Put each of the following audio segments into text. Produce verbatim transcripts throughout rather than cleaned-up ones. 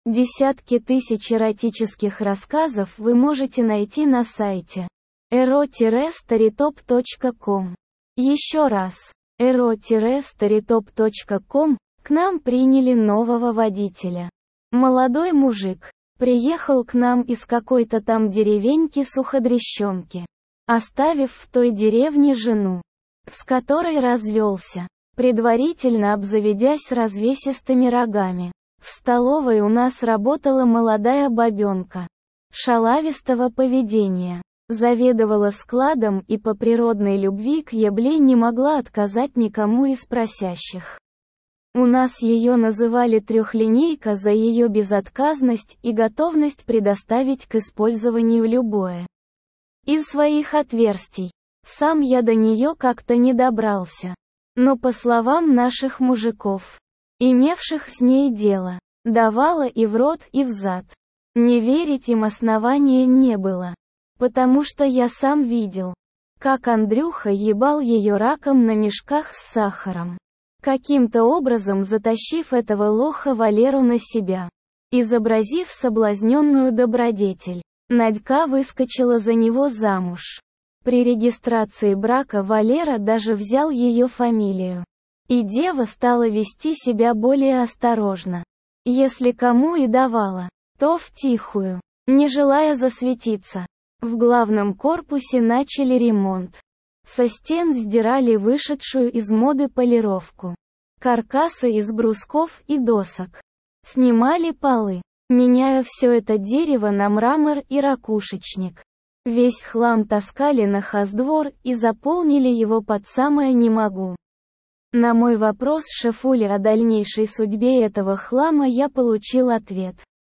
Десятки тысяч эротических рассказов вы можете найти на сайте эро старитоп точка ком. Еще раз, эро старитоп точка ком. К нам приняли нового водителя. Молодой мужик. Приехал к нам из какой-то там деревеньки Суходрещенки, оставив в той деревне жену, с которой развелся, предварительно обзаведясь развесистыми рогами. В столовой у нас работала молодая бабенка, шалавистого поведения, заведовала складом и по природной любви к ебле не могла отказать никому из просящих. У нас ее называли трехлинейка за ее безотказность и готовность предоставить к использованию любое из своих отверстий. Сам я до нее как-то не добрался. Но по словам наших мужиков, имевших с ней дело, давала и в рот, и взад. Не верить им основания не было. Потому что я сам видел, как Андрюха ебал ее раком на мешках с сахаром, каким-то образом затащив этого лоха Валеру на себя. Изобразив соблазненную добродетель, Надька выскочила за него замуж. При регистрации брака Валера даже взял ее фамилию. И дева стала вести себя более осторожно. Если кому и давала, то втихую, не желая засветиться. В главном корпусе начали ремонт. Со стен сдирали вышедшую из моды полировку. Каркасы из брусков и досок. Снимали полы, меняя все это дерево на мрамор и ракушечник. Весь хлам таскали на хоздвор и заполнили его под самое «не могу». На мой вопрос шефули о дальнейшей судьбе этого хлама я получил ответ.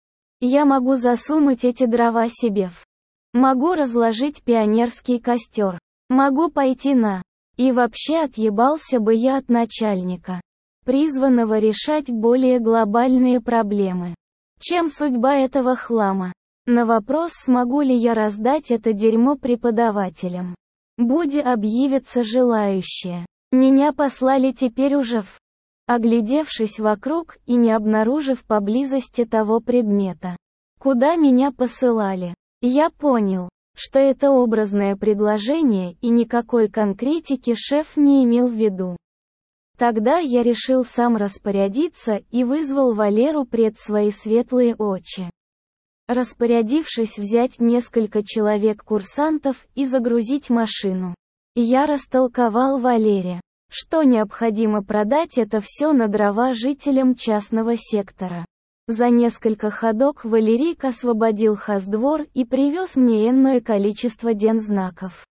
Я могу засунуть эти дрова себе в. Могу разложить пионерский костер. Могу пойти на. И вообще отъебался бы я от начальника, призванного решать более глобальные проблемы, чем судьба этого хлама. На вопрос, смогу ли я раздать это дерьмо преподавателям, буди объявятся желающие. Меня послали теперь уже в. Оглядевшись вокруг и не обнаружив поблизости того предмета, куда меня посылали, я понял, что это образное предложение и никакой конкретики шеф не имел в виду. Тогда я решил сам распорядиться и вызвал Валеру пред свои светлые очи. Распорядившись взять несколько человек-курсантов и загрузить машину, я растолковал Валере, что необходимо продать это все на дрова жителям частного сектора. За несколько ходок Валерик освободил хоздвор и привез мне энное количество дензнаков.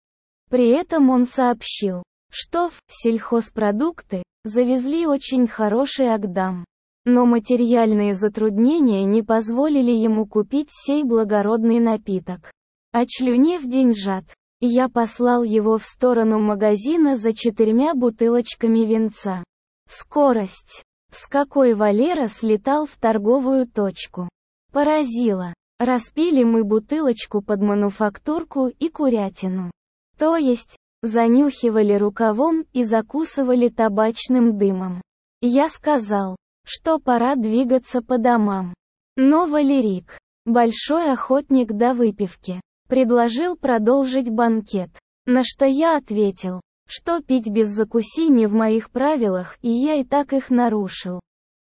При этом он сообщил, что в сельхозпродукты завезли очень хороший агдам. Но материальные затруднения не позволили ему купить сей благородный напиток. Очлюнев деньжат, я послал его в сторону магазина за четырьмя бутылочками винца. Скорость, с какой Валера слетал в торговую точку, поразила. Распили мы бутылочку под мануфактурку и курятину. То есть, занюхивали рукавом и закусывали табачным дымом. Я сказал, что пора двигаться по домам. Но Валерик, большой охотник до выпивки, предложил продолжить банкет, на что я ответил, что пить без закуси не в моих правилах, и я и так их нарушил.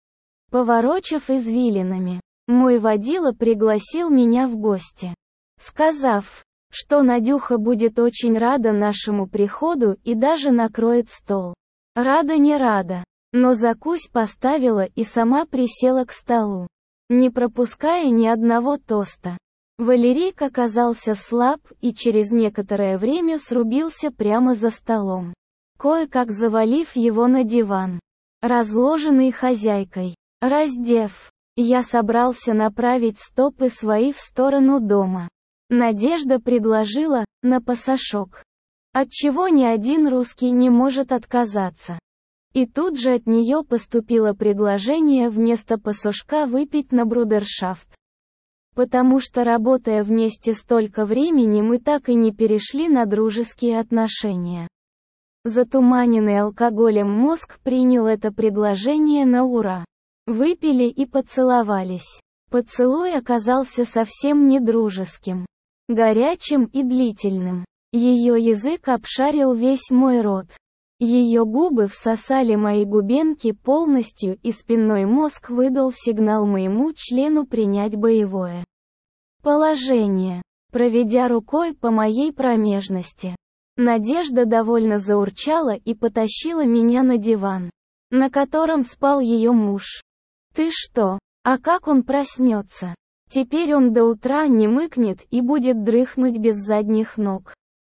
Поворочив извилинами, мой водила пригласил меня в гости, сказав, что Надюха будет очень рада нашему приходу и даже накроет стол. Рада не рада, но закусь поставила и сама присела к столу, не пропуская ни одного тоста. Валерик оказался слаб и через некоторое время срубился прямо за столом, кое-как завалив его на диван, разложенный хозяйкой. Раздев, я собрался направить стопы свои в сторону дома. Надежда предложила, на пасашок, отчего ни один русский не может отказаться. И тут же от нее поступило предложение вместо пасашка выпить на брудершафт. Потому что, работая вместе столько времени, мы так и не перешли на дружеские отношения. Затуманенный алкоголем мозг принял это предложение на ура. Выпили и поцеловались. Поцелуй оказался совсем не дружеским, горячим и длительным. Ее язык обшарил весь мой рот. Ее губы всосали мои губенки полностью, и спинной мозг выдал сигнал моему члену принять боевое положение, проведя рукой по моей промежности. Надежда довольно заурчала и потащила меня на диван, на котором спал ее муж. «Ты что? А как он проснется? Теперь он до утра не мыкнет и будет дрыхнуть без задних ног».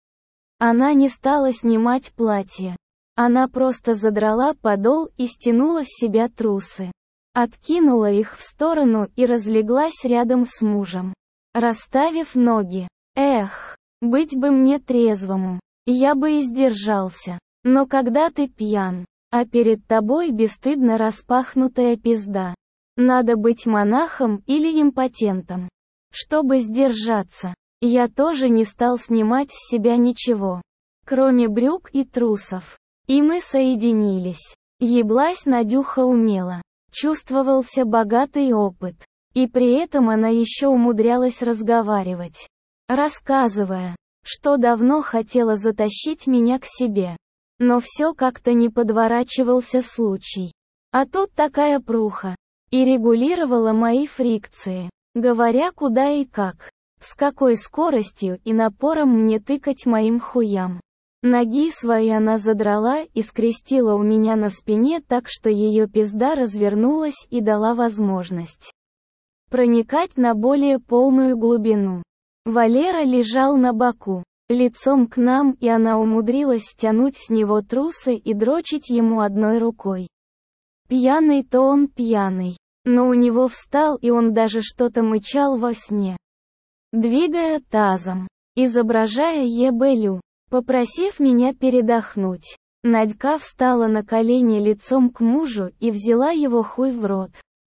Она не стала снимать платье. Она просто задрала подол и стянула с себя трусы. Откинула их в сторону и разлеглась рядом с мужем, расставив ноги. Эх, быть бы мне трезвому. Я бы и сдержался. Но когда ты пьян, а перед тобой бесстыдно распахнутая пизда, надо быть монахом или импотентом, чтобы сдержаться. Я тоже не стал снимать с себя ничего, кроме брюк и трусов. И мы соединились. Еблась Надюха умела. Чувствовался богатый опыт. И при этом она еще умудрялась разговаривать, рассказывая, что давно хотела затащить меня к себе. Но все как-то не подворачивался случай. А тут такая пруха. И регулировала мои фрикции, говоря куда и как, с какой скоростью и напором мне тыкать моим хуям. Ноги свои она задрала и скрестила у меня на спине так, что ее пизда развернулась и дала возможность проникать на более полную глубину. Валера лежал на боку, лицом к нам, и она умудрилась стянуть с него трусы и дрочить ему одной рукой. Пьяный-то он пьяный, но у него встал, и он даже что-то мычал во сне, двигая тазом, изображая ебелю. Попросив меня передохнуть, Надька встала на колени лицом к мужу и взяла его хуй в рот.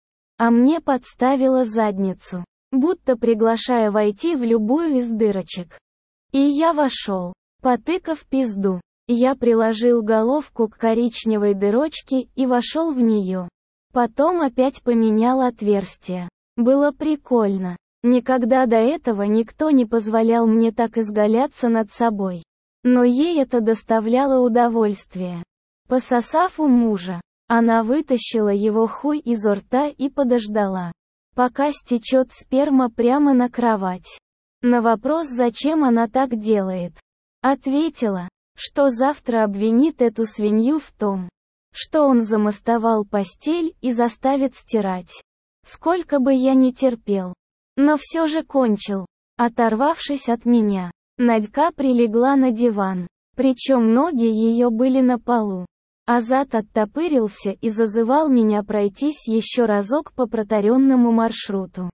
А мне подставила задницу, будто приглашая войти в любую из дырочек. И я вошел, потыкав пизду. Я приложил головку к коричневой дырочке и вошел в нее. Потом опять поменял отверстие. Было прикольно. Никогда до этого никто не позволял мне так изгаляться над собой. Но ей это доставляло удовольствие. Пососав у мужа, она вытащила его хуй из рта и подождала, пока стечет сперма прямо на кровать. На вопрос, зачем она так делает, ответила, что завтра обвинит эту свинью в том, что он замостовал постель и заставит стирать. Сколько бы я ни терпел, но все же кончил, оторвавшись от меня. Надька прилегла на диван, причем ноги ее были на полу. А зад оттопырился и зазывал меня пройтись еще разок по протаренному маршруту.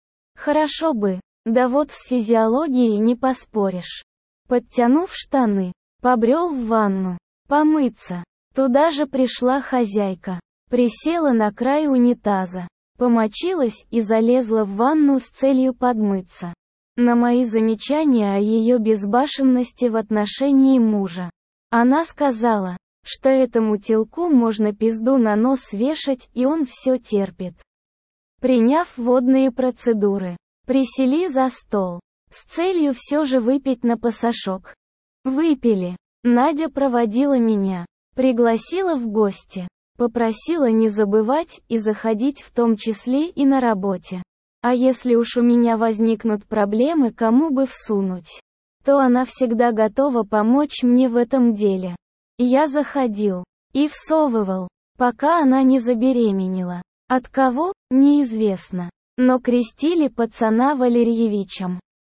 Хорошо бы, да вот с физиологией не поспоришь. Подтянув штаны, побрел в ванну, помыться. Туда же пришла хозяйка, присела на край унитаза, помочилась и залезла в ванну с целью подмыться. На мои замечания о ее безбашенности в отношении мужа, она сказала, что этому телку можно пизду на нос вешать, и он все терпит. Приняв водные процедуры, присели за стол, с целью все же выпить на посошок. Выпили. Надя проводила меня, пригласила в гости, попросила не забывать и заходить в том числе и на работе. А если уж у меня возникнут проблемы, кому бы всунуть, то она всегда готова помочь мне в этом деле. Я заходил и всовывал, пока она не забеременела. От кого, неизвестно. Но крестили пацана Валерьевичем.